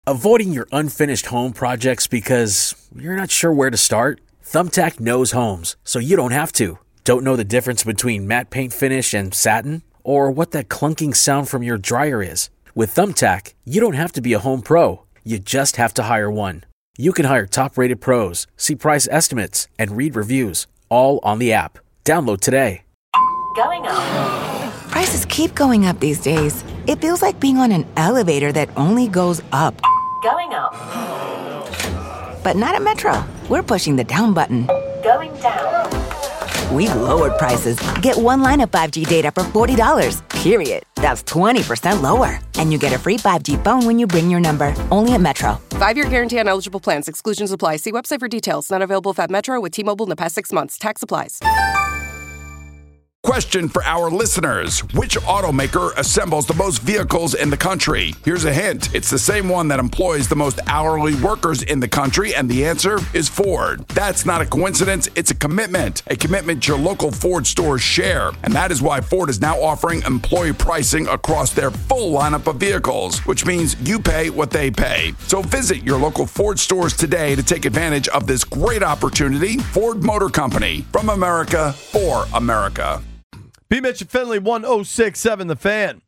Avoiding your unfinished home projects because you're not sure where to start? Thumbtack knows homes, so you don't have to. Don't know the difference between matte paint finish and satin? Or what that clunking sound from your dryer is? With Thumbtack, you don't have to be a home pro. You just have to hire one. You can hire top-rated pros, see price estimates, and read reviews, all on the app. Download today. Going up. Prices keep going up these days. It feels like being on an elevator that only goes up. Going up. But not at Metro. We're pushing the down button. Going down. We've lowered prices. Get one line of 5G data for $40, period. That's 20% lower. And you get a free 5G phone when you bring your number. Only at Metro. 5-year guarantee on eligible plans. Exclusions apply. See website for details. Not available if at Metro with T-Mobile in the past 6 months. Tax applies. Question for our listeners. Which automaker assembles the most vehicles in the country? Here's a hint. It's the same one that employs the most hourly workers in the country, and the answer is Ford. That's not a coincidence. It's a commitment your local Ford stores share. And that is why Ford is now offering employee pricing across their full lineup of vehicles, which means you pay what they pay. So visit your local Ford stores today to take advantage of this great opportunity. Ford Motor Company, from America for America. B. Mitch and Finley, 106.7 The Fan.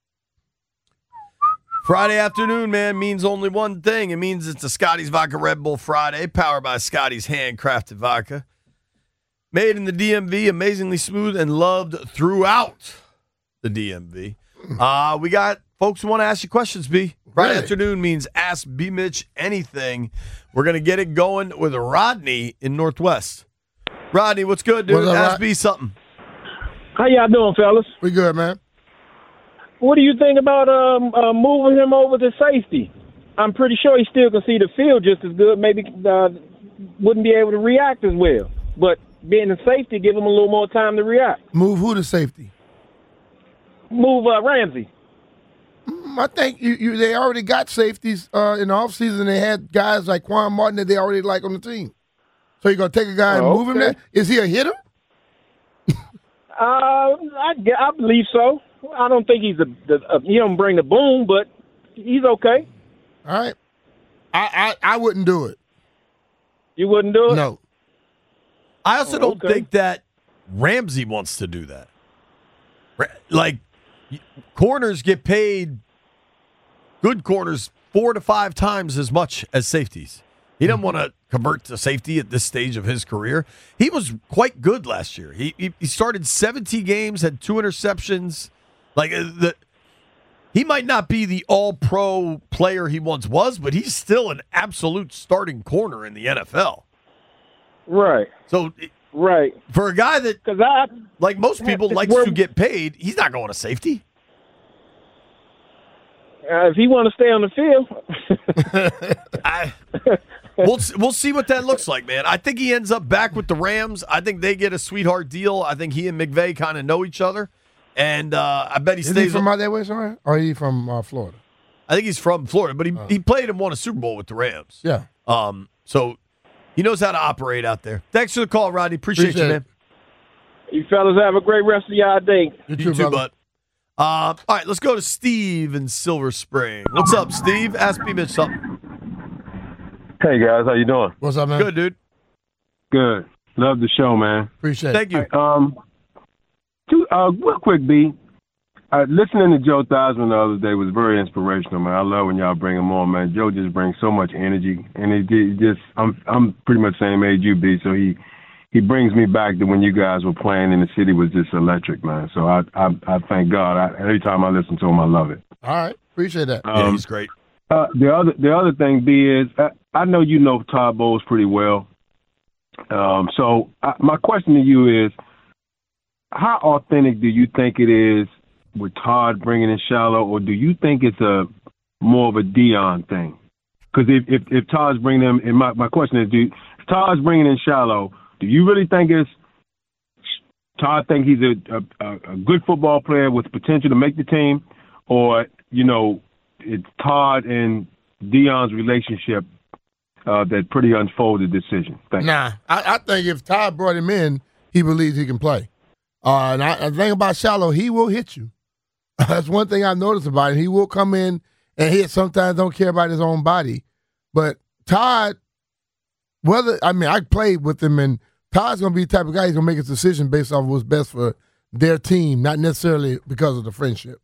Friday afternoon, man, means only one thing. It means it's a Scotty's Vodka Red Bull Friday, powered by Scotty's handcrafted vodka. Made in the DMV, amazingly smooth and loved throughout the DMV. We got folks who want to ask you questions, B. Friday afternoon means ask B. Mitch anything. We're going to get it going with Rodney in Northwest. Rodney, what's good, dude? Ask B something. How y'all doing, fellas? We good, man. What do you think about moving him over to safety? I'm pretty sure he still can see the field just as good. Maybe wouldn't be able to react as well. But being in safety, give him a little more time to react. Move who to safety? Move Ramsey. I think they already got safeties in the offseason. They had guys like Quan Martin that they already like on the team. So you're going to take a guy and move him there? Is he a hitter? I believe so. I don't think he's he don't bring the boom, but he's okay. All right. I wouldn't do it. You wouldn't do it? No. I also don't think that Ramsey wants to do that. Like, corners get paid, good corners, 4 to 5 times as much as safeties. He doesn't want to convert to safety at this stage of his career. He was quite good last year. He started 17 games, had 2 interceptions. Like, he might not be the all-pro player he once was, but he's still an absolute starting corner in the NFL. Right. So, right. For a guy that, like most people, likes to get paid, he's not going to safety. If he want to stay on the field. We'll see what that looks like, man. I think he ends up back with the Rams. I think they get a sweetheart deal. I think he and McVay kind of know each other. And I bet he stays. Is he from out that way somewhere? Or is he from Florida? I think he's from Florida, but he played and won a Super Bowl with the Rams. Yeah. So he knows how to operate out there. Thanks for the call, Rodney. Appreciate you, man. You fellas have a great rest of y'all day. You too, bud. All right, let's go to Steve in Silver Spring. What's up, Steve? Ask me Mitch something. Hey, guys. How you doing? What's up, man? Good, dude. Good. Love the show, man. Appreciate it. Thank you. Real quick, B. Listening to Joe Theismann the other day was very inspirational, man. I love when y'all bring him on, man. Joe just brings so much energy, and I'm pretty much the same age you, B, so he brings me back to when you guys were playing and the city was just electric, man. So I thank God. Every time I listen to him, I love it. All right. Appreciate that. Yeah, he's great. The other thing, B, is I know you know Todd Bowles pretty well. So my question to you is, how authentic do you think it is with Todd bringing in Shallow, or do you think it's more of a Dion thing? Because if Todd's bringing them, and my question is, if Todd's bringing in Shallow, do you really think it's Todd think he's a good football player with potential to make the team, or it's Todd and Dion's relationship that pretty unfolded decision? Thanks. Nah, I think if Todd brought him in, he believes he can play. And I think about Shallow, he will hit you. That's one thing I've noticed about him. He will come in And he sometimes don't care about his own body. But Todd, I played with him, and Todd's going to be the type of guy he's going to make his decision based off of what's best for their team, not necessarily because of the friendship.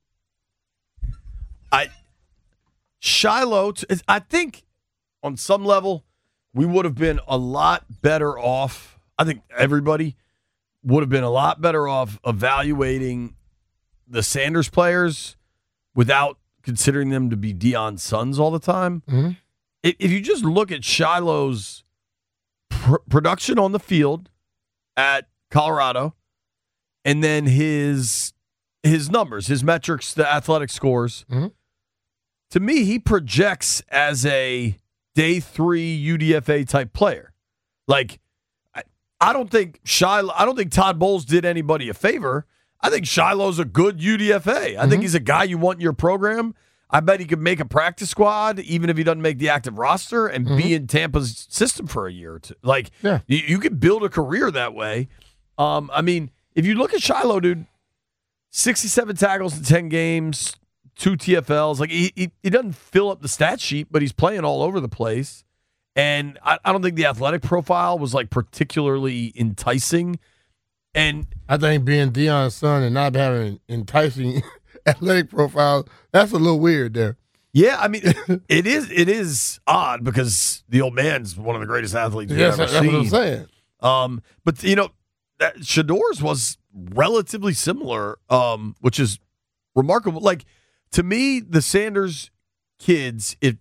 Shiloh, I think on some level, we would have been a lot better off. I think everybody would have been a lot better off evaluating the Sanders players without considering them to be Deion's sons all the time. Mm-hmm. If you just look at Shiloh's production on the field at Colorado, and then his numbers, his metrics, the athletic scores, to me, he projects as a day 3 UDFA type player. Like, I don't think Todd Bowles did anybody a favor. I think Shiloh's a good UDFA. I think he's a guy you want in your program. I bet he could make a practice squad, even if he doesn't make the active roster, and be in Tampa's system for a year or two. Like, you could build a career that way. I mean, if you look at Shiloh, dude, 67 tackles in 10 games, 2 TFLs. Like, he doesn't fill up the stat sheet, but he's playing all over the place. And I don't think the athletic profile was, like, particularly enticing. And I think being Deion's son and not having enticing athletic profile, that's a little weird there. Yeah, I mean, it is odd because the old man's one of the greatest athletes you've ever seen. That's what I'm saying. But, you know, Shador's was relatively similar, which is remarkable. Like, to me, the Sanders kids, if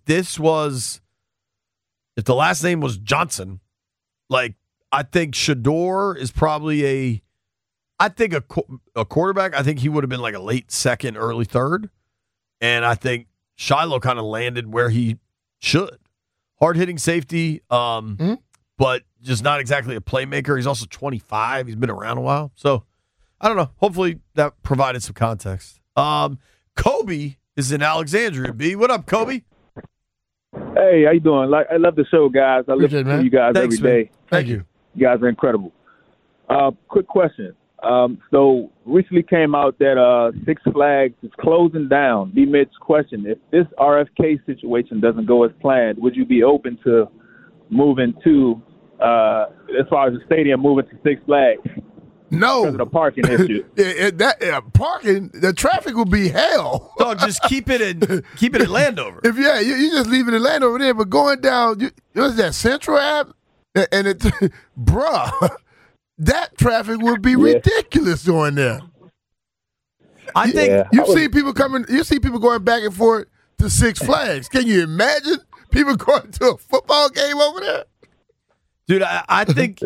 the last name was Johnson, like, I think Shador is probably a quarterback. I think he would have been like a late second, early third. And I think Shiloh kind of landed where he should. Hard-hitting safety, but just not exactly a playmaker. He's also 25. He's been around a while. So, I don't know. Hopefully that provided some context. Kobe is in Alexandria, B. What up, Kobe? Hey, how you doing? I love the show, guys. I listen to you guys every day. Thank you. You guys are incredible. Quick question. So recently came out that Six Flags is closing down. B-Mitch question, if this RFK situation doesn't go as planned, would you be open to moving to, as far as the stadium, moving to Six Flags? No. Because of the parking issue. Parking, the traffic will be hell. Dog, just keep it at Landover. If you just leave it in Landover there, but going down, what's that, Central Ave? And it, bruh, that traffic would be ridiculous going there. I think you see people going back and forth to Six Flags. Can you imagine people going to a football game over there? Dude, I think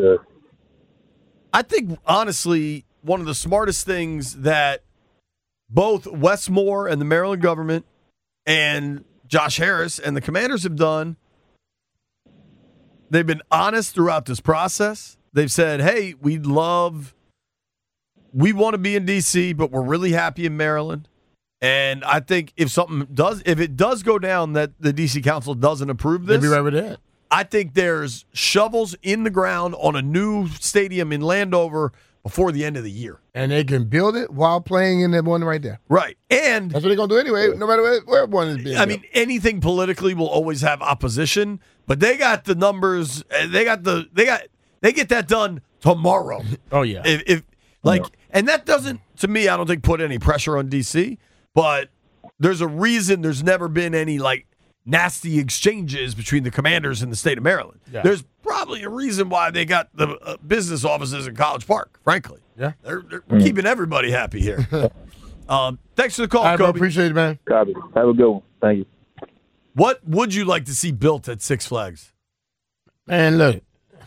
honestly, one of the smartest things that both Wes Moore and the Maryland government and Josh Harris and the Commanders have done, they've been honest throughout this process. They've said, hey, we want to be in D.C., but we're really happy in Maryland. And I think if it does go down that the D.C. Council doesn't approve this, they'll be right with that. I think there's shovels in the ground on a new stadium in Landover before the end of the year. And they can build it while playing in that one right there. Right. And that's what they're going to do anyway, no matter where one is being built. mean, anything politically will always have opposition, but they got the numbers. They get that done tomorrow. Oh, yeah. And that doesn't, to me, I don't think put any pressure on D.C., but there's a reason there's never been any, nasty exchanges between the Commanders and the state of Maryland. Yeah. There's probably a reason why they got the business offices in College Park, frankly. Yeah. They're keeping everybody happy here. Thanks for the call, Kobe. I appreciate it, man. Copy. Have a good one. Thank you. What would you like to see built at Six Flags? Man, look.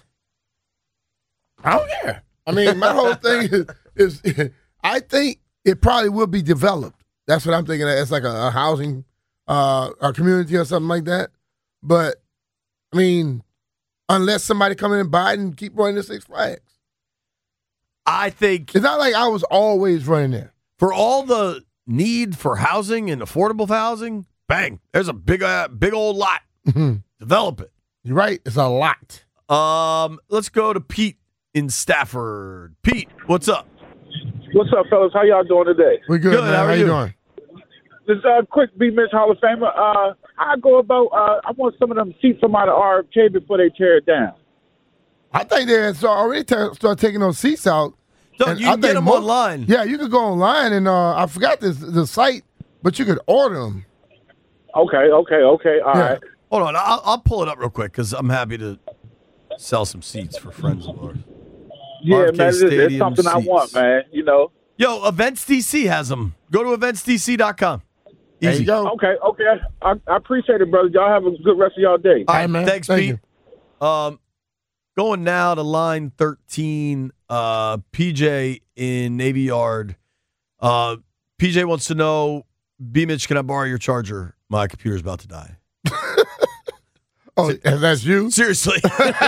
I don't care. I mean, my whole thing is I think it probably will be developed. That's what I'm thinking. It's like a housing a community or something like that. But, I mean, unless somebody come in and buy it and keep running the Six Flags. I think it's not like I was always running there. For all the need for housing and affordable housing, bang, there's a big old lot. Develop it. You're right. It's a lot. Let's go to Pete in Stafford. Pete, what's up? What's up, fellas? How y'all doing today? We're good, man. How you doing? This quick B-Mitch Hall of Famer. I go about. I want some of them seats from out of RFK before they tear it down. I think they already start taking those seats out. So you can get them online. Yeah, you could go online, and I forgot the site, but you could order them. Okay. All right. Hold on, I'll pull it up real quick because I'm happy to sell some seats for friends of ours. Yeah, RFK man, it's Stadium something I seats. want, man. You know. Yo, Events DC has them. Go to eventsdc.com. There you go. Okay. I appreciate it, brother. Y'all have a good rest of y'all day. All right, man. Thanks, Thank Pete. Going now to line 13, PJ in Navy Yard. PJ wants to know, B-Mitch, can I borrow your charger? My computer's about to die. Oh, and that's you? Seriously.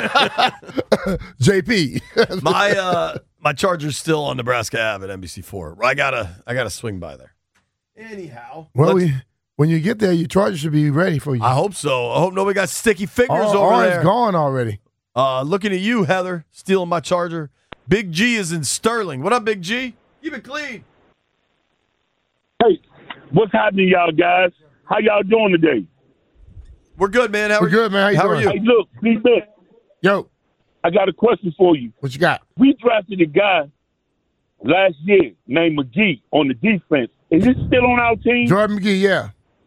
JP. My charger's still on Nebraska Ave at NBC4. I gotta swing by there. Anyhow. Well, when you get there, your charger should be ready for you. I hope so. I hope nobody got sticky fingers over or there. it's gone already. Looking at you, Heather, stealing my charger. Big G is in Sterling. What up, Big G? Keep it clean. Hey, what's happening, y'all guys? How y'all doing today? We're good, man. We're good, man. How are you? Hey, look, B-Mitch. Yo. I got a question for you. What you got? We drafted a guy last year named McGee on the defense. Is he still on our team? Jordan McGee, yeah.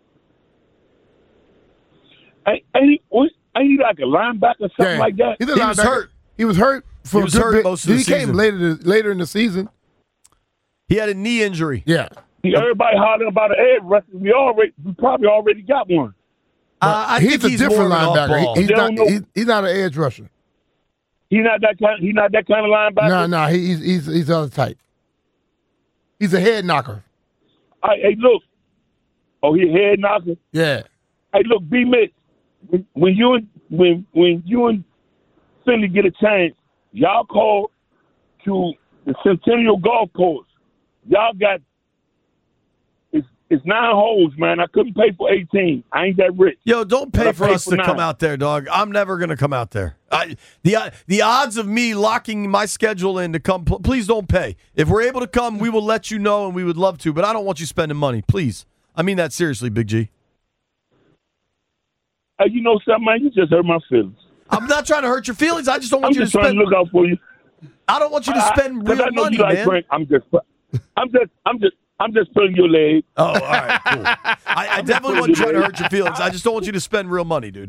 Ain't he like a linebacker or something like that? He was hurt. He was hurt for He was a good hurt bit. most of the He came season. later in the season. He had a knee injury. Yeah. Everybody hollering about an edge rusher. We probably already got one. I he's think a different more of an linebacker. off-ball. He's not an edge rusher. He's not that kind of linebacker. No, he's the other type. He's a head knocker. Hey, look. Oh, he a head knocker. Yeah. Hey, look, B-Mitch. When you and Philly get a chance, y'all call to the Centennial Golf Course. Y'all got it's 9 holes, man. I couldn't pay for 18. I ain't that rich. Yo, don't pay But I for paid us for to 9. come out there, dog. I'm never going to come out there. The odds of me locking my schedule in to come, please don't pay. If we're able to come, we will let you know, and we would love to, but I don't want you spending money. Please. I mean that seriously, Big G. Hey, you know something, man? You just hurt my feelings. I'm not trying to hurt your feelings. I just don't want you to trying spend. to look out for you. I don't want you to spend real I know money, you like man. Frank. I'm just pulling your leg. Oh, all right, cool. I definitely wasn't trying to hurt your feelings. I just don't want you to spend real money, dude.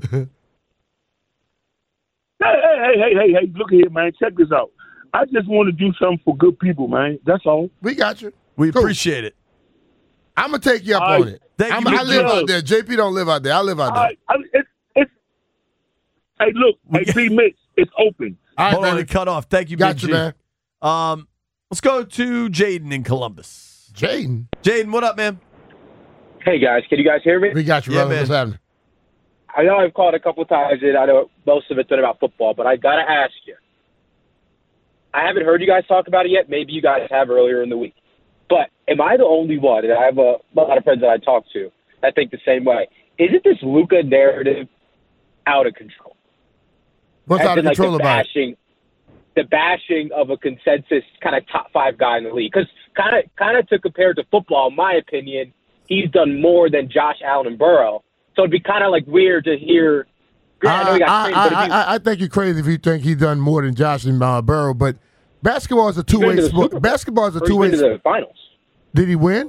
Hey, look here, man. Check this out. I just want to do something for good people, man. That's all. We got you. We appreciate it. I'm going to take you up on it. Thank you, I Big live G. out there. JP don't live out there. I live out there. Hey, look. Hey, B-Mitch, it's open. All right, Hold on, baby. it cut off. Thank you, Got Big you, G. man. Let's go to Jaden in Columbus. Jaden, what up, man? Hey, guys. Can you guys hear me? We got you, Yeah, brother. man. What's happening? I know I've called a couple times, and I know most of it's been about football, but I got to ask you. I haven't heard you guys talk about it yet. Maybe you guys have earlier in the week. But am I the only one, and I have a lot of friends that I talk to that think the same way, isn't this Luka narrative out of control? What's As out of in, control about it? The bashing of a consensus kind of top 5 guy in the league. Because kind of to compare to football, in my opinion, he's done more than Josh Allen and Burrow. So it'd be kind of like weird to hear. I know he got traded, but if you, I think you're crazy if you think he's done more than Josh and Burrow. But basketball is a two-way sport. Basketball is a two-way. to the finals. Did he win?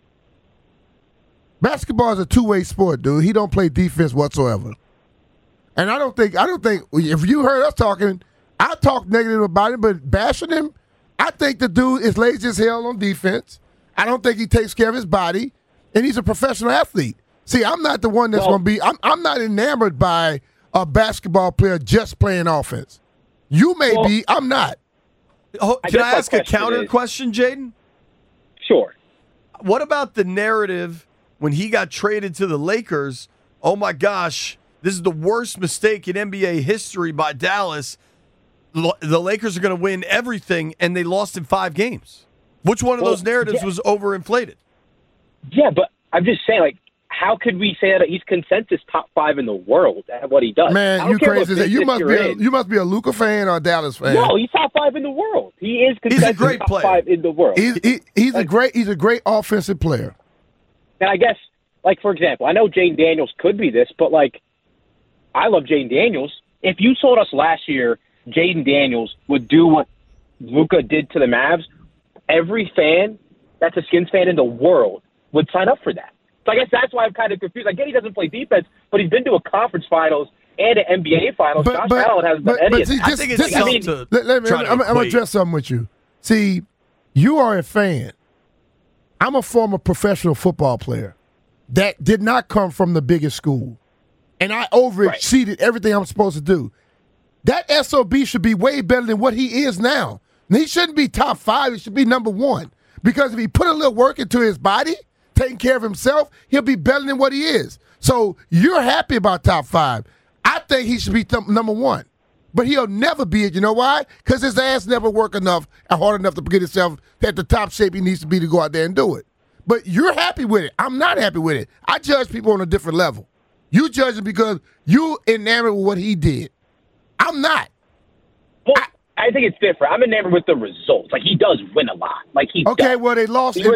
Basketball is a two-way sport, dude. He don't play defense whatsoever. And I don't think if you heard us talking, I talk negative about him, but bashing him, I think the dude is lazy as hell on defense. I don't think he takes care of his body, and he's a professional athlete. See, I'm not the one that's going to be. I'm not enamored by a basketball player just playing offense. You may be. I'm not. Can I ask a counter question, Jaden? Sure. What about the narrative when he got traded to the Lakers? Oh my gosh, this is the worst mistake in NBA history by Dallas. The Lakers are going to win everything, and they lost in 5 games. Which one of those narratives was overinflated? Yeah, but I'm just saying, like, how could we say that he's consensus top 5 in the world at what he does? I Man, don't you care what crazy. You business must you're be a Luka fan or a Dallas fan. No, he's top 5 in the world. He is consensus top 5 in the world. He's a great offensive player. And I guess, like, for example, I know Jaden Daniels could be this, but, like, I love Jaden Daniels. If you told us last year Jaden Daniels would do what Luka did to the Mavs, every fan that's a Skins fan in the world would sign up for that. So I guess that's why I'm kind of confused. I get he doesn't play defense, but he's been to a conference finals and an NBA finals. Josh Allen hasn't done any of that. I think it's I'm going to address something with you. See, you are a fan. I'm a former professional football player that did not come from the biggest school. And I overexceeded everything I'm supposed to do. That SOB should be way better than what he is now. And he shouldn't be top 5. He should be number 1. Because if he put a little work into his body, taking care of himself, he'll be better than what he is. So you're happy about top 5. I think he should be number 1. But he'll never be it. You know why? Because his ass never worked enough and hard enough to get himself at the top shape he needs to be to go out there and do it. But you're happy with it. I'm not happy with it. I judge people on a different level. You judge him because you enamored with what he did. I'm not. Well, I think it's different. I'm enamored with the results. Like, he does win a lot. Like, he okay, does. well, they lost. They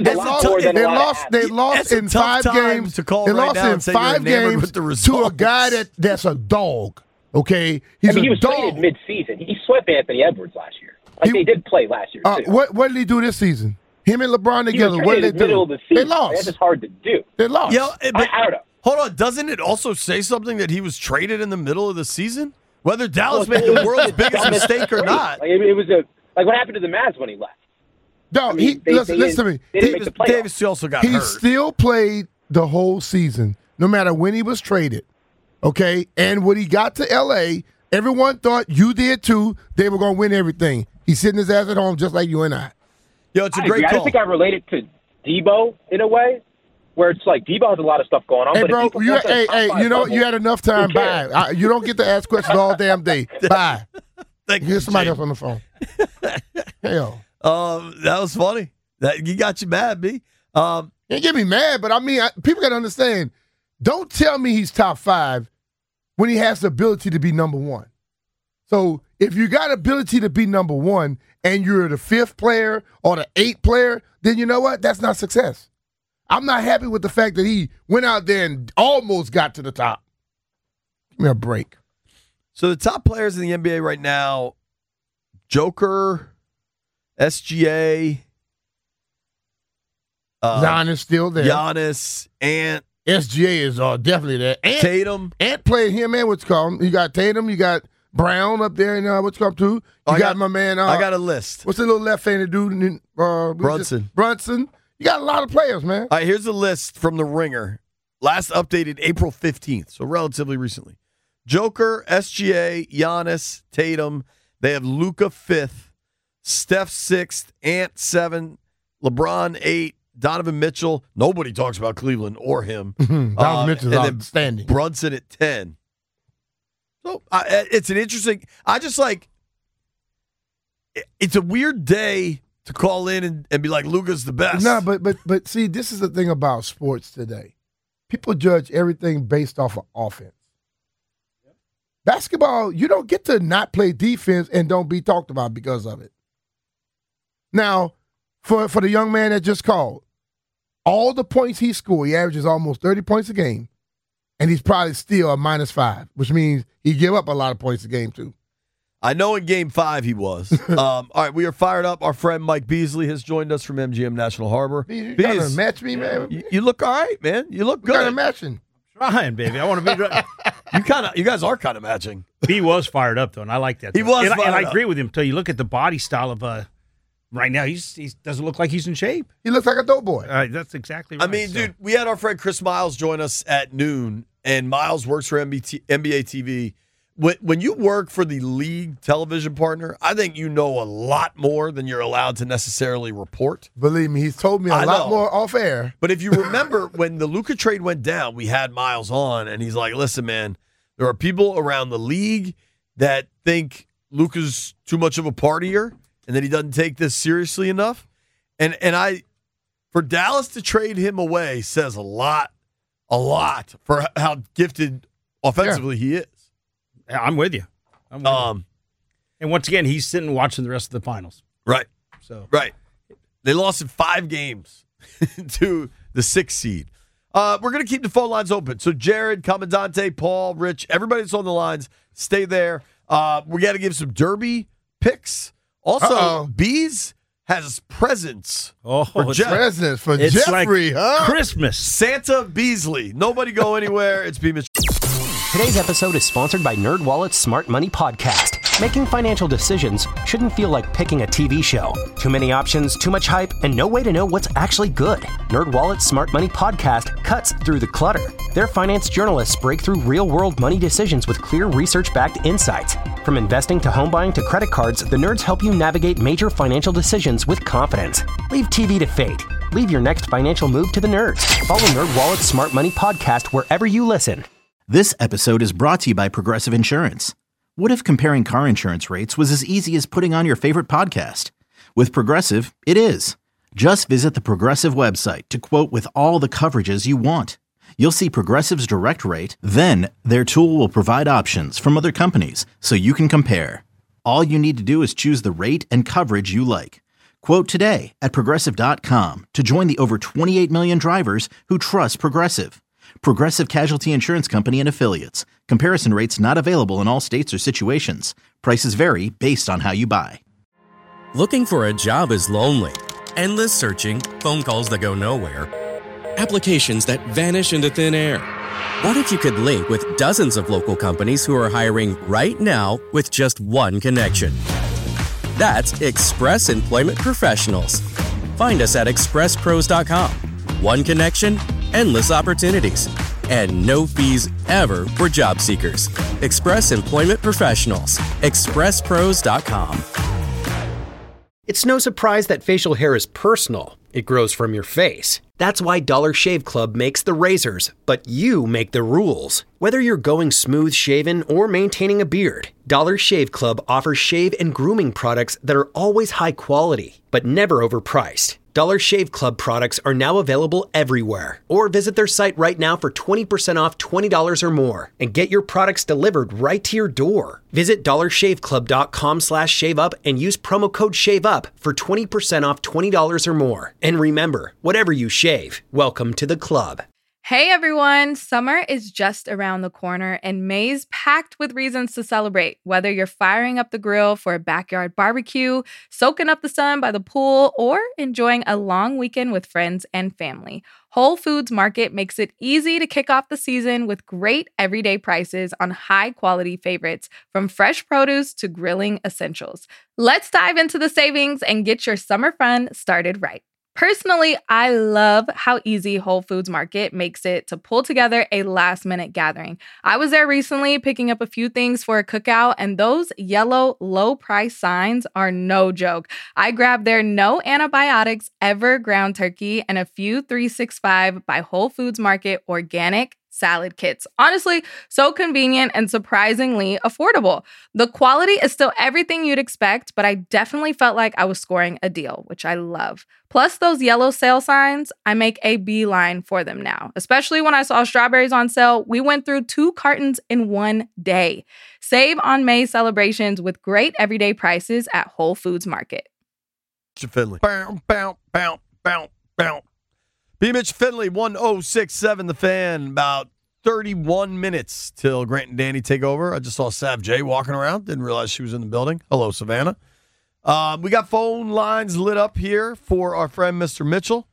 lost in 5 games. To call they right lost now in and say 5 you're enamored games with the to a results. guy that's a dog. Okay, he's he a was dog. traded mid-season. He swept Anthony Edwards last year. Like, they did play last year, too. What did he do this season? Him and LeBron together. He What was did they traded in the middle do? of the season. They lost. That's just hard to do. They lost. Yeah, but, I don't know. Hold on, doesn't it also say something that he was traded in the middle of the season? Whether Dallas made the world's biggest mistake or not. Like, it was like what happened to the Mavs when he left? No, listen to me. Davis also got he hurt. still played the whole season, no matter when he was traded. Okay? And when he got to L.A., everyone thought you did too. They were going to win everything. He's sitting his ass at home just like you and I. Yo, it's a I great agree. call. I think I relate it to Debo in a way, where it's like Debo has a lot of stuff going on. Hey, but bro, if you know, you had enough time. Bye. You don't get to ask questions all damn day. Bye. Here's somebody else on the phone. Hell. That was funny. You got you mad, B. Can't get me mad, but I mean, people got to understand. Don't tell me he's top 5 when he has the ability to be number 1. So if you got ability to be number 1 and you're the 5th player or the 8th player, then you know what? That's not success. I'm not happy with the fact that he went out there and almost got to the top. Give me a break. So the top players in the NBA right now, Joker, SGA, Giannis still there. Giannis, Ant. SGA is definitely there. Tatum. Ant played him and what's called. You got Tatum, you got Brown up there and what's called too. You got my man. I got a list. What's the little left-handed dude? Brunson. Brunson. You got a lot of players, man. All right, here's a list from The Ringer. Last updated April 15th, so relatively recently. Joker, SGA, Giannis, Tatum. They have Luka 5th, Steph 6th, Ant 7, LeBron 8, Donovan Mitchell. Nobody talks about Cleveland or him. Donovan Mitchell's outstanding. Brunson at 10. So it's an interesting. I just like. It's a weird day to call in and be like, Luka's the best. No, but see, this is the thing about sports today. People judge everything based off of offense. Basketball, you don't get to not play defense and don't be talked about because of it. Now, for the young man that just called, all the points he scored, he averages almost 30 points a game, and he's probably still a -5, which means he give up a lot of points a game too. I know in Game 5 he was. All right, we are fired up. Our friend Mike Beasley has joined us from MGM National Harbor. You got to match me, man. You look all right, man. You look good. Got to matching. Trying, baby. I want to be. You guys are kind of matching. B was fired up though, and I like that. He was, and fired I up. agree with him. Till you look at the body style of right now, he doesn't look like he's in shape. He looks like a dope boy. That's exactly right. I mean, dude, we had our friend Chris Miles join us at noon, and Miles works for NBA TV. When you work for the league television partner, I think you know a lot more than you're allowed to necessarily report. Believe me, he's told me a lot more off air. But if you remember, when the Luka trade went down, we had Miles on, and he's like, listen, man, there are people around the league that think Luka's too much of a partier and that he doesn't take this seriously enough. And for Dallas to trade him away says a lot for how gifted offensively he is. I'm with you. And once again, he's sitting watching the rest of the finals. Right. So right. They lost in 5 games to the 6th seed. We're going to keep the phone lines open. So Jared, Commandante, Paul, Rich, everybody that's on the lines, stay there. We got to give some Derby picks. Also, Bees has presents for Jeff. Presents for It's Jeffrey, like huh? Christmas. Santa Beasley. Nobody go anywhere. It's B. Mitch. Today's episode is sponsored by NerdWallet's Smart Money Podcast. Making financial decisions shouldn't feel like picking a TV show. Too many options, too much hype, and no way to know what's actually good. NerdWallet's Smart Money Podcast cuts through the clutter. Their finance journalists break through real-world money decisions with clear research-backed insights. From investing to home buying to credit cards, the nerds help you navigate major financial decisions with confidence. Leave TV to fate. Leave your next financial move to the nerds. Follow NerdWallet's Smart Money Podcast wherever you listen. This episode is brought to you by Progressive Insurance. What if comparing car insurance rates was as easy as putting on your favorite podcast? With Progressive, it is. Just visit the Progressive website to quote with all the coverages you want. You'll see Progressive's direct rate, then their tool will provide options from other companies so you can compare. All you need to do is choose the rate and coverage you like. Quote today at Progressive.com to join the over 28 million drivers who trust Progressive. Progressive Casualty Insurance Company and Affiliates. Comparison rates not available in all states or situations. Prices vary based on how you buy. Looking for a job is lonely. Endless searching, phone calls that go nowhere, applications that vanish into thin air. What if you could link with dozens of local companies who are hiring right now with just one connection? That's Express Employment Professionals. Find us at expresspros.com. One connection, endless opportunities, and no fees ever for job seekers. Express Employment Professionals. expresspros.com. It's no surprise that facial hair is personal. It grows from your face. That's why Dollar Shave Club makes the razors, but you make the rules. Whether you're going smooth shaven or maintaining a beard, Dollar Shave Club offers shave and grooming products that are always high quality, but never overpriced. Dollar Shave Club products are now available everywhere. Or visit their site right now for 20% off $20 or more and get your products delivered right to your door. Visit dollarshaveclub.com/shaveup and use promo code SHAVEUP for 20% off $20 or more. And remember, whatever you shave, welcome to the club. Hey everyone, summer is just around the corner and May's packed with reasons to celebrate. Whether you're firing up the grill for a backyard barbecue, soaking up the sun by the pool, or enjoying a long weekend with friends and family, Whole Foods Market makes it easy to kick off the season with great everyday prices on high-quality favorites, from fresh produce to grilling essentials. Let's dive into the savings and get your summer fun started right. Personally, I love how easy Whole Foods Market makes it to pull together a last-minute gathering. I was there recently picking up a few things for a cookout, and those yellow low-price signs are no joke. I grabbed their no antibiotics ever ground turkey and a few 365 by Whole Foods Market organic salad kits. Honestly, so convenient and surprisingly affordable. The quality is still everything you'd expect, but I definitely felt like I was scoring a deal, which I love. Plus those yellow sale signs, I make a beeline for them now. Especially when I saw strawberries on sale, we went through 2 cartons in one day. Save on May celebrations with great everyday prices at Whole Foods Market. Finley. Bow, bow, bow, bow, bow. B. Mitch Finley, 1067 The Fan. About 31 minutes till Grant and Danny take over. I just saw Sav J walking around. Didn't realize she was in the building. Hello, Savannah. We got phone lines lit up here for our friend Mr. Mitchell.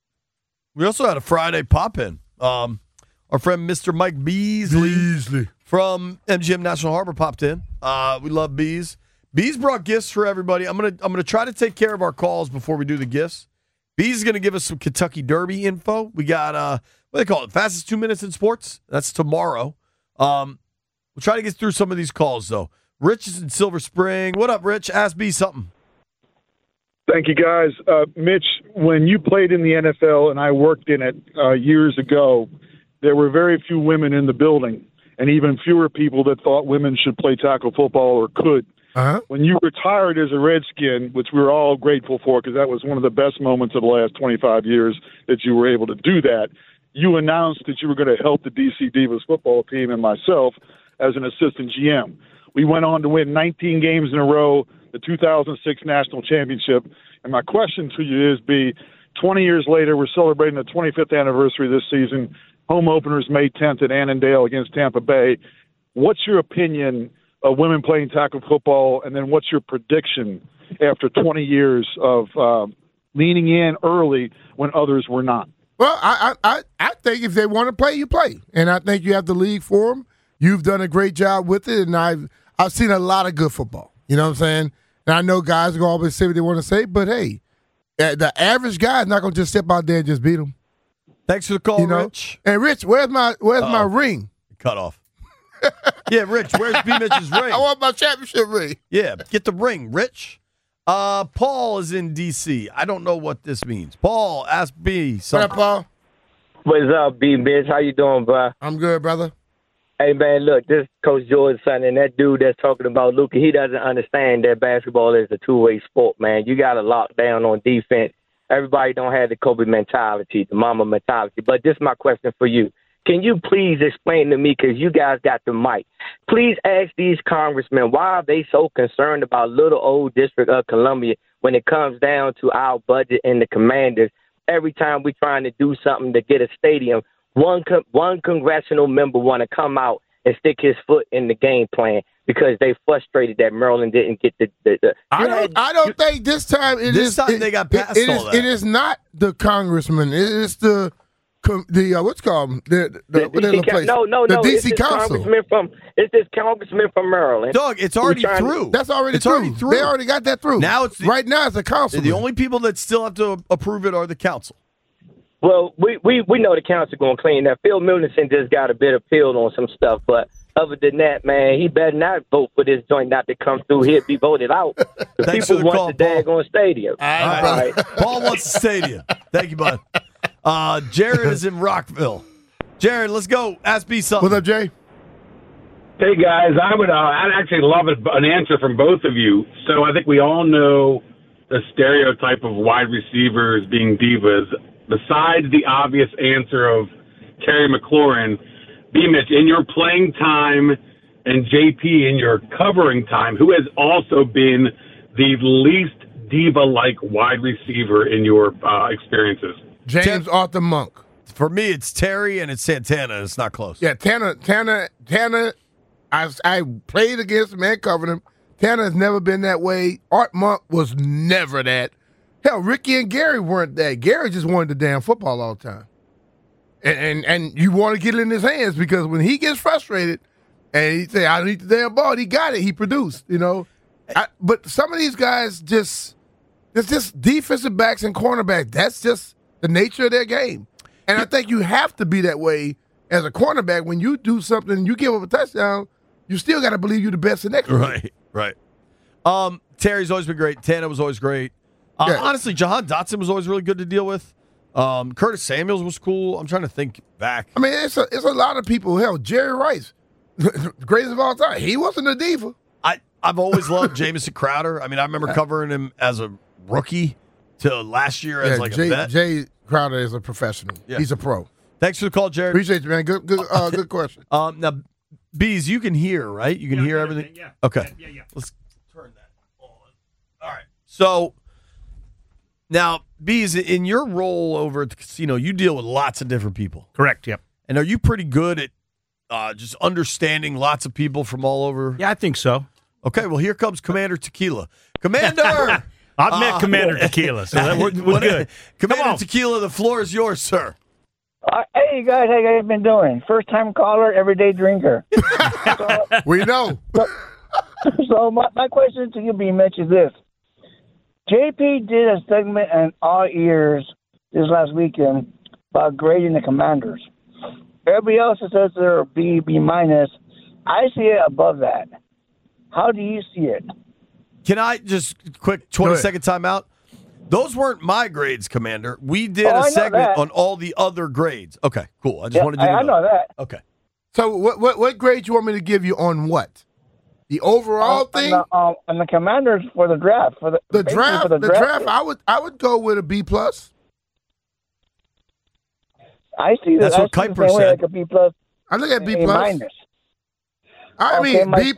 We also had a Friday pop-in. Our friend Mr. Mike Beasley from MGM National Harbor popped in. We love Bees. Bees brought gifts for everybody. I'm gonna try to take care of our calls before we do the gifts. Bees is going to give us some Kentucky Derby info. We got, what do they call it? Fastest 2 minutes in sports? That's tomorrow. We'll try to get through some of these calls, though. Rich is in Silver Spring. What up, Rich? Ask B something. Thank you, guys. Mitch, when you played in the NFL and I worked in it years ago, there were very few women in the building and even fewer people that thought women should play tackle football or could. Uh-huh. When you retired as a Redskin, which we were all grateful for because that was one of the best moments of the last 25 years that you were able to do that, you announced that you were going to help the DC Divas football team and myself as an assistant GM. We went on to win 19 games in a row, the 2006 National Championship. And my question to you is, B, 20 years later, we're celebrating the 25th anniversary this season. Home openers May 10th at Annandale against Tampa Bay. What's your opinion of women playing tackle football, and then what's your prediction after 20 years of leaning in early when others were not? Well, I think if they want to play, you play. And I think you have the league for them. You've done a great job with it, and I've seen a lot of good football. You know what I'm saying? And I know guys are going to always say what they want to say, but, hey, the average guy is not going to just step out there and just beat them. Thanks for the call, Rich. And, Rich, where's my ring? Cut off. Yeah, Rich, where's B. Mitch's ring? I want my championship ring. Yeah, get the ring, Rich. Paul is in D.C. I don't know what this means. Paul, ask B something. What up, Paul? What's up, B. Mitch? How you doing, bro? I'm good, brother. Hey, man, look, this is Coach Jordan's son, and that dude that's talking about Luka, he doesn't understand that basketball is a two-way sport, man. You got to lock down on defense. Everybody don't have the Kobe mentality, the mama mentality. But this is my question for you. Can you please explain to me, because you guys got the mic, please ask these congressmen, why are they so concerned about little old District of Columbia when it comes down to our budget and the Commanders? Every time we're trying to do something to get a stadium, one congressional member want to come out and stick his foot in the game plan because they frustrated that Maryland didn't get the I don't think this time they got past all that. It is not the congressman. It is the what's called the place? No. The It's DC this Council. It's this congressman from Maryland. Dog, it's already through. That's already It's through. already through. They already got that through. Now it's right now it's the council. The only people that still have to approve it are the council. Well, we know the council going to clean that. Phil Millicent just got a bit of pill on some stuff, but other than that, man, he better not vote for this joint not to come through. He'll be voted out. The Thanks people for the want the daggone stadium. All right. Paul wants the stadium. Thank you, bud. Jared is in Rockville. Jared, let's go. Ask B something. What's up, Jay? Hey, guys. I'd actually love an answer from both of you. So I think we all know the stereotype of wide receivers being divas. Besides the obvious answer of Terry McLaurin, B. Mitch, in your playing time and JP in your covering time, who has also been the least diva-like wide receiver in your experiences? James Arthur Monk. For me, it's Terry and it's Santana. It's not close. Yeah, Tanner. I played against him and covered him. Tanner has never been that way. Art Monk was never that. Hell, Ricky and Gary weren't that. Gary just wanted the damn football all the time. And you want to get it in his hands because when he gets frustrated and he say, I need the damn ball, he got it. He produced, you know. But some of these guys it's just defensive backs and cornerbacks. That's just the nature of their game. And I think you have to be that way as a cornerback. When you do something and you give up a touchdown, you still got to believe you're the best the next week. Right. Terry's always been great. Tana was always great. Honestly, Jahan Dotson was always really good to deal with. Curtis Samuels was cool. I'm trying to think back. I mean, it's a lot of people. Hell, Jerry Rice, greatest of all time. He wasn't a diva. I've always loved Jamison Crowder. I mean, I remember covering him as a rookie till last year as a vet. Jay Crowder is a professional. Yeah. He's a pro. Thanks for the call, Jared. Appreciate you, man. Good question. Now, Bees, you can hear, right? You can hear everything? Yeah. Okay. Yeah. Let's turn that on. All right. So, now, Bees, in your role over at the casino, you deal with lots of different people. Correct, yep. And are you pretty good at just understanding lots of people from all over? Yeah, I think so. Okay, well, here comes Commander Tequila. Commander! I've met Commander Tequila, so we're good. Commander Tequila, the floor is yours, sir. Hey, guys, how you guys been doing? First-time caller, everyday drinker. We know. So my question to you, B. Mitch, is this. JP did a segment in All Ears this last weekend about grading the Commanders. Everybody else says they're B minus. I see it above that. How do you see it? Can I just quick 20-second timeout? Those weren't my grades, Commander. We did a segment on all the other grades. Okay, cool. I just wanted you to know. I know that. Okay. So what grade you want me to give you on what? The overall thing? On the Commanders for the draft. The draft, I would go with a B+. I see that. That's what Kuiper said. Like a B+. I look at B+. A minus. I mean, B+.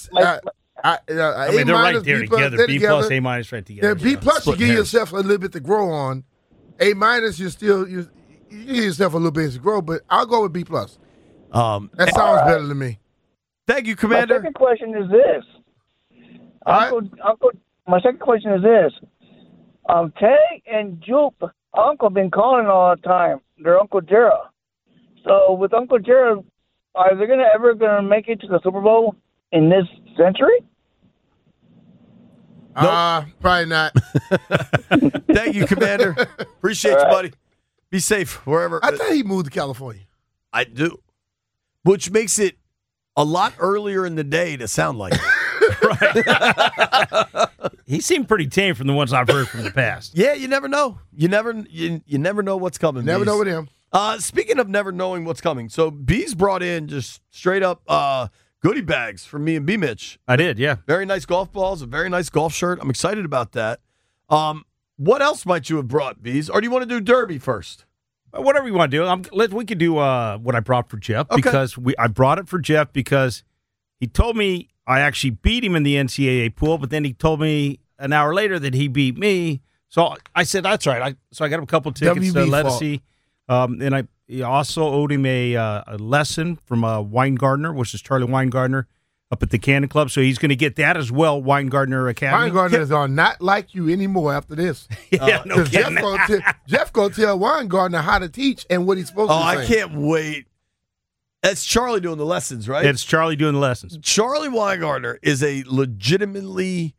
I mean, they're right there together. B+, A- right together. B+, you give yourself a little bit to grow on. A minus, you give yourself a little bit to grow, but I'll go with B plus. That sounds better to me. Thank you, Commander. My second question is this. My second question is this. Tay and Jupe, Uncle, been calling all the time. They're Uncle Jera. So with Uncle Jera, are they ever going to make it to the Super Bowl in this century? Probably not. Thank you, Commander. Appreciate you, buddy. Be safe wherever. I thought he moved to California. I do. Which makes it a lot earlier in the day to sound like it. He seemed pretty tame from the ones I've heard from the past. Yeah, you never know. You never know what's coming. Never Bees. know with him. Speaking of never knowing what's coming, so Bees brought in just straight up goodie bags from me and B Mitch. I did, yeah. Very nice golf balls, a very nice golf shirt. I'm excited about that. What else might you have brought, Bees? Or do you want to do Derby first? Whatever you want to do. We could do what I brought for Jeff because I brought it for Jeff because he told me I actually beat him in the NCAA pool, but then he told me an hour later that he beat me. So I said, that's right. So I got him a couple tickets to let us see. And I also owed him a lesson from Weingartner, which is Charlie Weingartner, up at the Cannon Club. So he's going to get that as well, Weingartner Academy. Weingartner is on Not Like You anymore after this. No kidding. Jeff going to tell Weingartner how to teach and what he's supposed to say. I can't wait. That's Charlie doing the lessons, right? It's Charlie doing the lessons. Charlie Weingartner is a legitimately,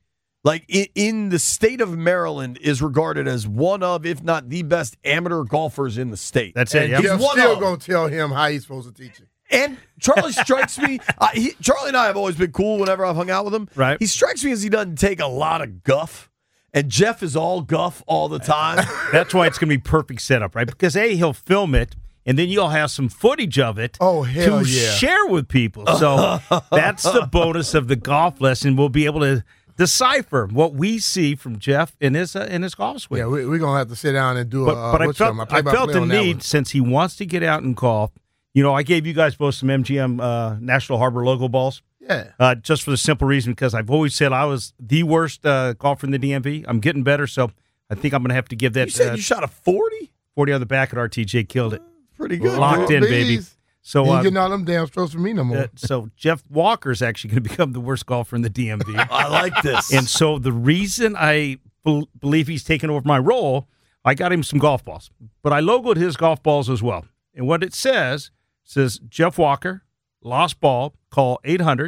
in the state of Maryland, is regarded as one of, if not the best amateur golfers in the state. That's it. And Jeff's still going to tell him how he's supposed to teach it. And Charlie strikes me. Charlie and I have always been cool whenever I've hung out with him. Right. He strikes me as he doesn't take a lot of guff. And Jeff is all guff all the time. That's why it's going to be perfect setup, right? Because he'll film it, and then you'll have some footage of it to share with people. So that's the bonus of the golf lesson. We'll be able to decipher what we see from Jeff in his golf swing. Yeah, we're going to have to sit down and do but I felt the need, since he wants to get out and golf. I gave you guys both some MGM National Harbor logo balls. Yeah. Just for the simple reason, because I've always said I was the worst golfer in the DMV. I'm getting better, so I think I'm going to have to give that. You said you shot a 40? 40 on the back at RTJ, killed it. Pretty good. Locked in, baby. So you ain't getting all them damn strokes from me no more. So Jeff Walker's actually going to become the worst golfer in the DMV. I like this. And so the reason I believe he's taken over my role, I got him some golf balls. But I logoed his golf balls as well. And what it says Jeff Walker, lost ball, call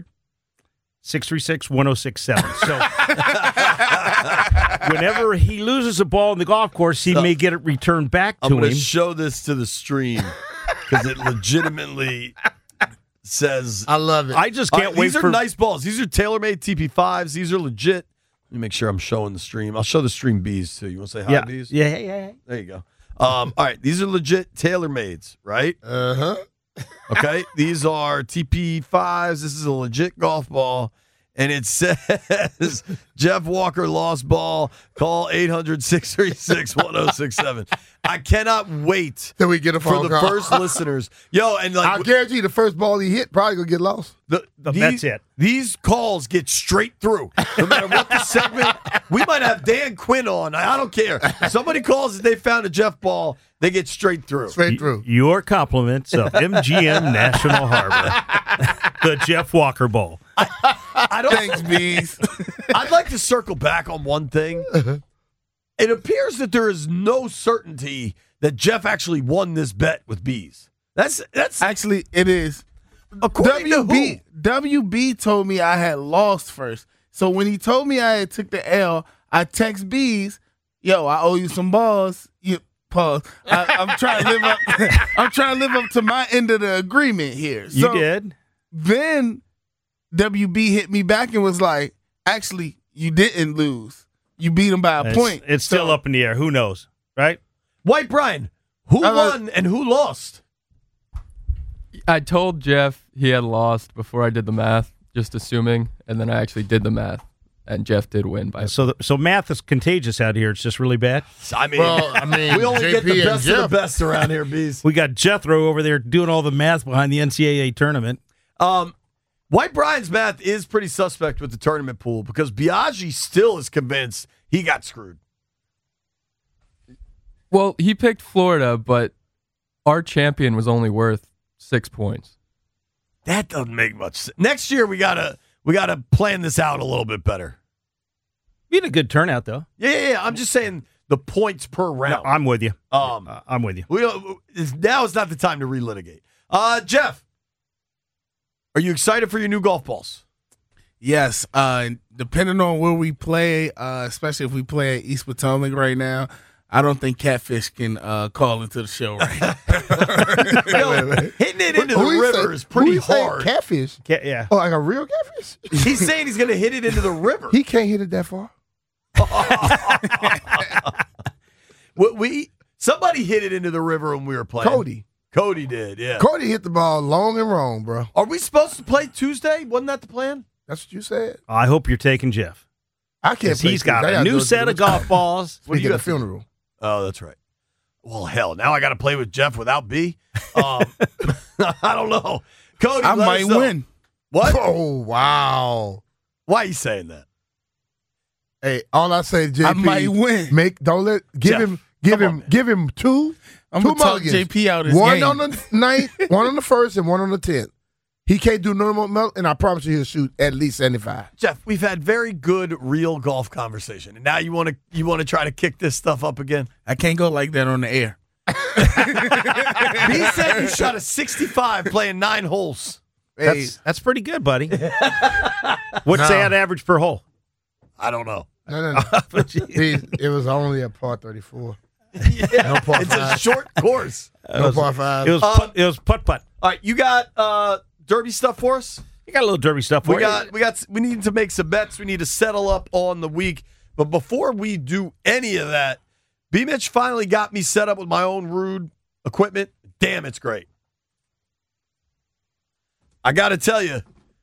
800-636-1067. So whenever he loses a ball in the golf course, he may get it returned back to him. I'm going to show this to the stream because it legitimately says. I love it. I just can't wait These are nice balls. These are TaylorMade TP5s. These are legit. Let me make sure I'm showing the stream. I'll show the stream Bees too. You want to say hi, Bees? Yeah. There you go. All right. These are legit TaylorMades, right? Uh-huh. Okay, these are TP5s. This is a legit golf ball. And it says, Jeff Walker lost ball. Call 800-636-1067. I cannot wait till we get a phone for the call. first listeners. Yo, and I guarantee you the first ball he hit probably going to get lost. That's it. These calls get straight through. No matter what the segment. We might have Dan Quinn on. I don't care. If somebody calls and they found a Jeff ball, they get straight through. Straight through. Your compliments of MGM National Harbor. The Jeff Walker Bowl. I don't, Thanks, Bees. I'd like to circle back on one thing. It appears that there is no certainty that Jeff actually won this bet with Bees. That's actually it is. According to who? WB told me I had lost first. So when he told me I had took the L, I text Bees, yo, I owe you some balls. Pause. I'm trying to live up. I'm trying to live up to my end of the agreement here. So you did. Then WB hit me back and was like, actually, you didn't lose. You beat him by a point. It's still up in the air. Who knows, right? White Brian, who won and who lost? I told Jeff he had lost before I did the math, just assuming, and then I actually did the math, and Jeff did win by. So math is contagious out here. It's just really bad. I mean, we only JP get the and best of the Jeff. best around here, Bees. We got Jethro over there doing all the math behind the NCAA tournament. White Brian's math is pretty suspect with the tournament pool because Biaggi still is convinced he got screwed. Well, he picked Florida, but our champion was only worth 6 points. That doesn't make much sense. Next year, we gotta plan this out a little bit better. We had a good turnout, though. Yeah. I'm just saying the points per round. No, I'm with you. I'm with you. Now is not the time to relitigate. Jeff, are you excited for your new golf balls? Yes. Depending on where we play, especially if we play at East Potomac right now, I don't think Catfish can call into the show right now. Hitting it into the river is pretty hard. Catfish? Yeah. Oh, like a real catfish? He's saying he's going to hit it into the river. He can't hit it that far. Somebody hit it into the river when we were playing. Cody did, yeah. Cody hit the ball long and wrong, bro. Are we supposed to play Tuesday? Wasn't that the plan? That's what you said. I hope you're taking Jeff. I can't play He's got a new set of golf balls. What do you got? Funeral. Oh, that's right. Well, hell, now I got to play with Jeff without B. I don't know. Cody, I might win. What? Oh, wow. Why are you saying that? Hey, all I say, JP, I might win. Give him two. I'm two gonna talk mulligans. JP out his one game. on the 9th, one on the 1st, and one on the 10th. He can't do no more, and I promise you he'll shoot at least 75. Jeff, we've had very good real golf conversation, and now you want to try to kick this stuff up again? I can't go like that on the air. B said you shot a 65 playing 9 holes. Hey, That's pretty good, buddy. What's that average per hole? I don't know. No. It was only a par 34. Yeah, no par it's 5. a short course. No par 5. It was putt-putt. All right, you got derby stuff for us? You got a little derby stuff for us. We need to make some bets. We need to settle up on the week. But before we do any of that, B. Mitch finally got me set up with my own Rude equipment. Damn, it's great. I got to tell you,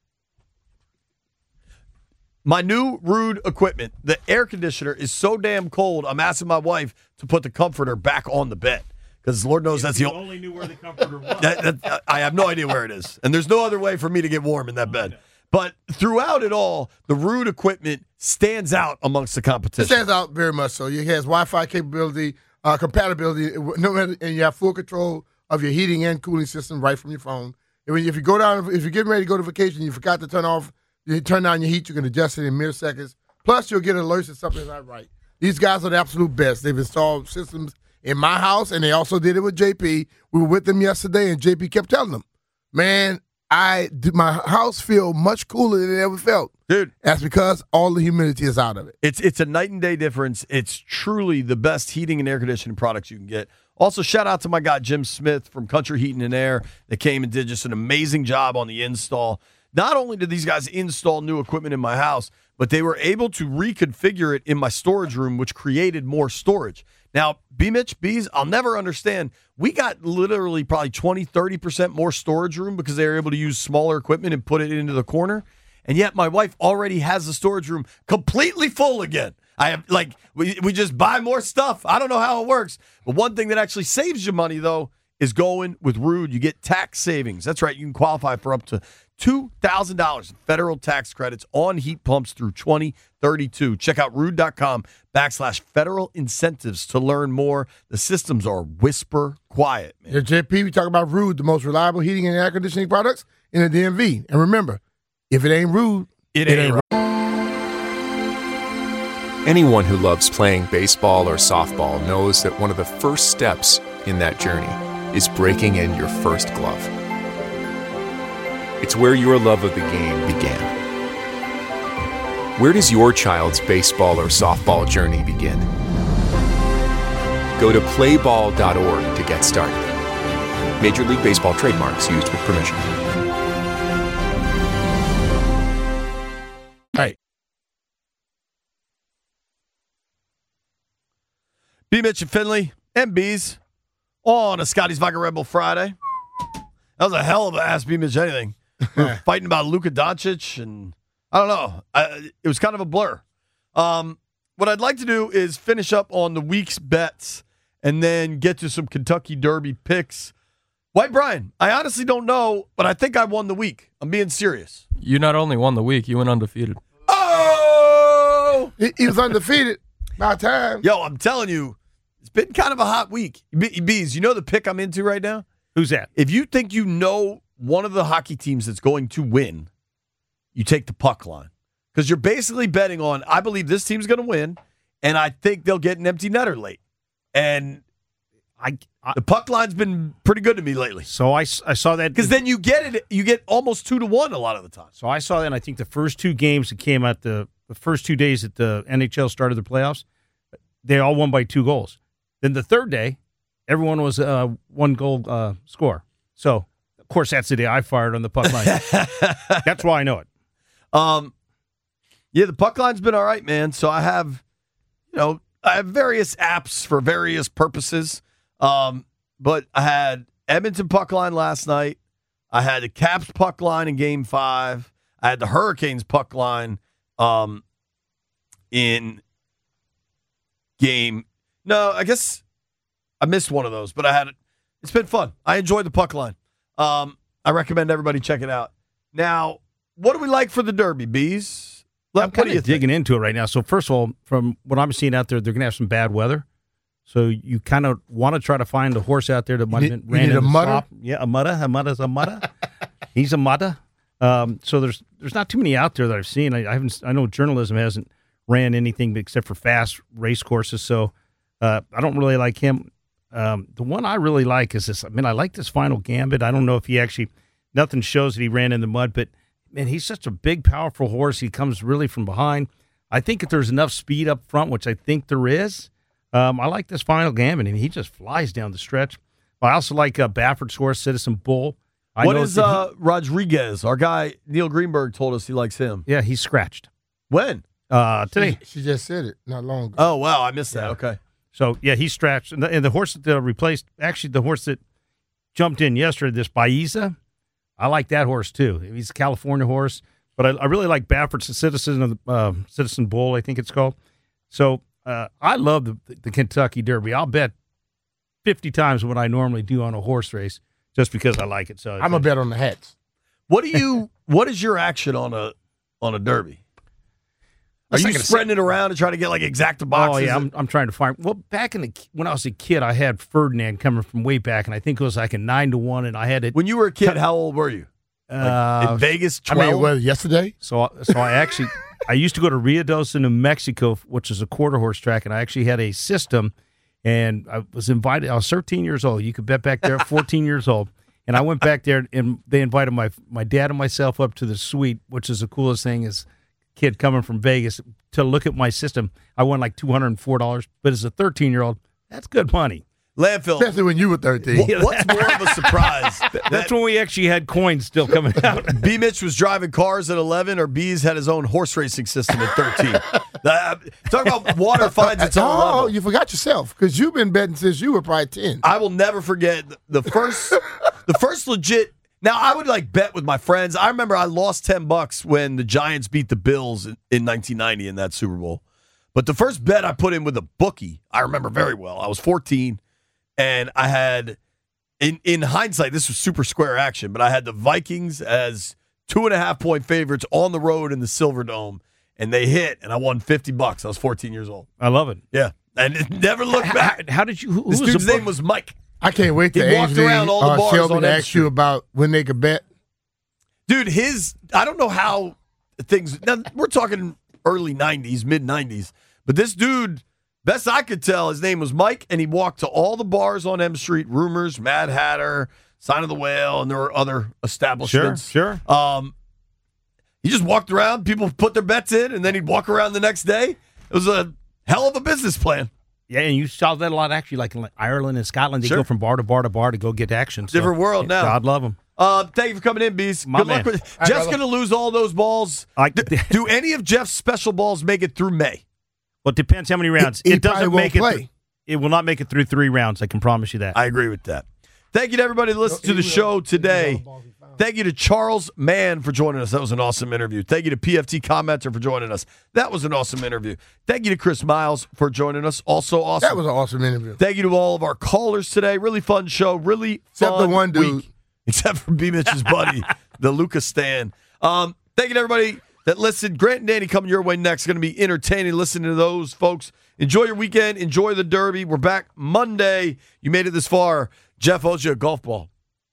my new Rude equipment, the air conditioner is so damn cold, I'm asking my wife to put the comforter back on the bed. Because Lord knows that's the only knew where the comforter was. I have no idea where it is. And there's no other way for me to get warm in that bed. But throughout it all, the Rude equipment stands out amongst the competition. It stands out very much so. It has Wi-Fi capability, compatibility, and you have full control of your heating and cooling system right from your phone. And if you're getting ready to go to vacation, you forgot to turn down your heat, you can adjust it in mere seconds. Plus, you'll get alerts if something's not right. These guys are the absolute best. They've installed systems in my house, and they also did it with JP. We were with them yesterday, and JP kept telling them, man, my house feel much cooler than it ever felt. Dude. That's because all the humidity is out of it. It's a night and day difference. It's truly the best heating and air conditioning products you can get. Also, shout out to my guy, Jim Smith from Country Heating and Air. They came and did just an amazing job on the install. Not only did these guys install new equipment in my house, but they were able to reconfigure it in my storage room, which created more storage. Now, Bees, I'll never understand. We got literally probably 20, 30% more storage room because they were able to use smaller equipment and put it into the corner. And yet my wife already has the storage room completely full again. I have we just buy more stuff. I don't know how it works. But one thing that actually saves you money, though, is going with Rude. You get tax savings. That's right. You can qualify for up to $2,000 in federal tax credits on heat pumps through 2032. Check out rude.com/federal incentives to learn more. The systems are whisper quiet, man. Yeah, JP, we talk about Rude, the most reliable heating and air conditioning products in the DMV. And remember, if it ain't Rude, it ain't right. Anyone who loves playing baseball or softball knows that one of the first steps in that journey is breaking in your first glove. It's where your love of the game began. Where does your child's baseball or softball journey begin? Go to playball.org to get started. Major League Baseball trademarks used with permission. Hey. B. Mitch and Finley, MBs, on a Scotty's Vodka Red Bull Friday. That was a hell of a Ask B. Mitch anything. We were fighting about Luka Doncic, and I don't know. It was kind of a blur. What I'd like to do is finish up on the week's bets and then get to some Kentucky Derby picks. White Brian, I honestly don't know, but I think I won the week. I'm being serious. You not only won the week, you went undefeated. Oh! He was undefeated. About time. Yo, I'm telling you, It's been kind of a hot week. Bees, you know the pick I'm into right now? Who's that? If you think you know one of the hockey teams that's going to win, you take the puck line. Because you're basically betting on, I believe this team's going to win, and I think they'll get an empty netter late. And the puck line's been pretty good to me lately. So I saw that. Because then you get almost 2-1 a lot of the time. So I saw that, and I think the first two games that came out, the first 2 days that the NHL started the playoffs, they all won by 2 goals. Then the third day, everyone was 1-goal score. So, of course, that's the day I fired on the puck line. That's why I know it. Yeah, the puck line's been all right, man. So I have various apps for various purposes. But I had Edmonton puck line last night. I had the Caps puck line in Game 5. I had the Hurricanes puck line in Game. No, I guess I missed one of those, but I had it. It's been fun. I enjoyed the puck line. I recommend everybody check it out. Now, what do we like for the Derby, Bees? I'm kind of digging into it right now. So first of all, from what I'm seeing out there, they're going to have some bad weather. So you kind of want to try to find a horse out there that might have ran in the slop. Yeah, a mutta. He's a mutta. So there's not too many out there that I've seen. I know journalism hasn't ran anything except for fast race courses. So I don't really like him. The one I really like is this. I mean, I like this Final Gambit. I don't know if he actually, nothing shows that he ran in the mud, but man, he's such a big, powerful horse. He comes really from behind. I think if there's enough speed up front, which I think there is, I like this Final Gambit. I mean, he just flies down the stretch. I also like Baffert's horse, Citizen Bull. What is Rodriguez? Our guy, Neil Greenberg, told us he likes him. Yeah, he's scratched. When? Today. She just said it not long ago. Oh, wow, I missed that. Okay. So, yeah, he's scratched. And the horse that replaced, actually the horse that jumped in yesterday, this Baiza, I like that horse, too. He's a California horse. But I really like Baffert's Citizen Bull, I think it's called. So I love the Kentucky Derby. I'll bet 50 times what I normally do on a horse race just because I like it. So I'm going to bet on the hats. What is your action on a Derby? Are you spreading it around to try to get like exacta boxes? Oh, yeah, I'm trying to find. Well, back when I was a kid, I had Ferdinand coming from way back, and I think it was like a 9-1, and I had it. When you were a kid, how old were you? In Vegas, 12? I mean, was yesterday? So I used to go to Ruidoso, New Mexico, which is a quarter horse track, and I actually had a system, and I was invited. I was 13 years old. You could bet back there, 14 years old. And I went back there, and they invited my dad and myself up to the suite, which is the coolest thing is kid coming from Vegas to look at my system. I won like $204, but as a 13-year-old, that's good money. Landfill. Especially when you were 13. What's more of a surprise? That's when we actually had coins still coming out. B. Mitch was driving cars at 11, or B's had his own horse racing system at 13. Talk about water finds its own level. Oh, you forgot yourself because you've been betting since you were probably 10. I will never forget the first legit. Now, I would like bet with my friends. I remember I lost $10 when the Giants beat the Bills in 1990 in that Super Bowl. But the first bet I put in with a bookie, I remember very well. I was 14, and I had, in hindsight, this was super square action, but I had the Vikings as 2.5-point favorites on the road in the Silverdome, and they hit, and I won $50. I was 14 years old. I love it. Yeah, and it never looked back. How did you? Who this was dude's name was Mike. I can't wait to Shelby to ask you about when they could bet. Dude, I don't know how things, now we're talking early 90s, mid-90s, but this dude, best I could tell, his name was Mike, and he walked to all the bars on M Street, Rumors, Mad Hatter, Sign of the Whale, and there were other establishments. Sure. He just walked around, people put their bets in, and then he'd walk around the next day. It was a hell of a business plan. Yeah, and you saw that a lot actually, like in Ireland and Scotland. They go from bar to bar to bar to go get action. So, different world now. God love them. Thank you for coming in, Beast. Good luck with it. Jeff's going to lose all those balls. Do any of Jeff's special balls make it through May? Well, it depends how many rounds. He it doesn't won't make play. It will not make it through 3 rounds. I can promise you that. I agree with that. Thank you to everybody that listened to the show today. Thank you to Charles Mann for joining us. That was an awesome interview. Thank you to PFT Commenter for joining us. That was an awesome interview. Thank you to Chris Miles for joining us. Also awesome. That was an awesome interview. Thank you to all of our callers today. Really fun show. Really fun Except the one dude. week. Except for B. Mitch's buddy, the Lucas Stan. Thank you to everybody that listen. Grant and Danny coming your way next. Going to be entertaining listening to those folks. Enjoy your weekend. Enjoy the Derby. We're back Monday. You made it this far. Jeff owes you a golf ball.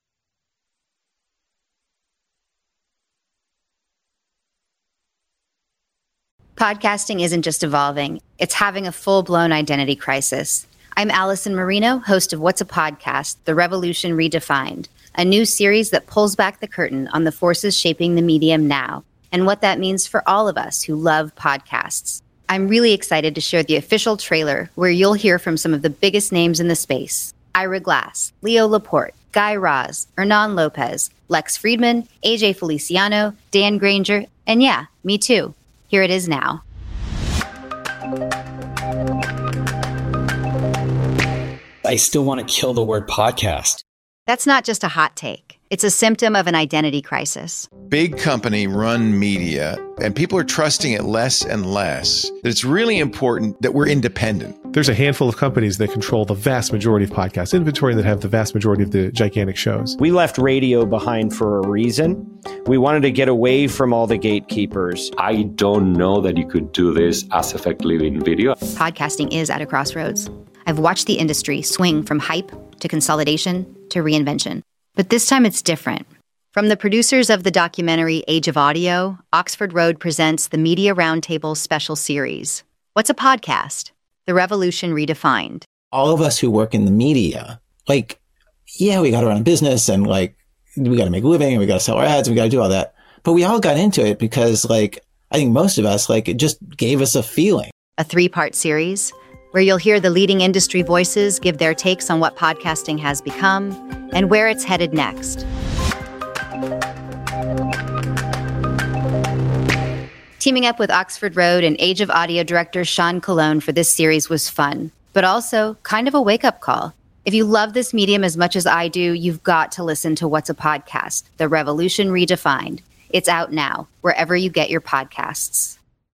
Podcasting isn't just evolving, it's having a full-blown identity crisis. I'm Allison Marino, host of What's a Podcast? The Revolution Redefined, a new series that pulls back the curtain on the forces shaping the medium now and what that means for all of us who love podcasts. I'm really excited to share the official trailer where you'll hear from some of the biggest names in the space. Ira Glass, Leo Laporte, Guy Raz, Hernan Lopez, Lex Friedman, AJ Feliciano, Dan Granger, and yeah, me too. Here it is now. I still want to kill the word podcast. That's not just a hot take. It's a symptom of an identity crisis. Big company run media, and people are trusting it less and less. That it's really important that we're independent. There's a handful of companies that control the vast majority of podcast inventory and that have the vast majority of the gigantic shows. We left radio behind for a reason. We wanted to get away from all the gatekeepers. I don't know that you could do this as effectively in video. Podcasting is at a crossroads. I've watched the industry swing from hype to consolidation to reinvention. But this time it's different. From the producers of the documentary Age of Audio, Oxford Road presents the Media Roundtable special series. What's a podcast? The Revolution Redefined. All of us who work in the media, we got to run a business and we got to make a living and we got to sell our ads and we got to do all that. But we all got into it because I think most of us, it just gave us a feeling. A 3-part series where you'll hear the leading industry voices give their takes on what podcasting has become and where it's headed next. Teaming up with Oxford Road and Age of Audio director Sean Colon for this series was fun, but also kind of a wake-up call. If you love this medium as much as I do, you've got to listen to What's a Podcast? The Revolution Redefined. It's out now, wherever you get your podcasts.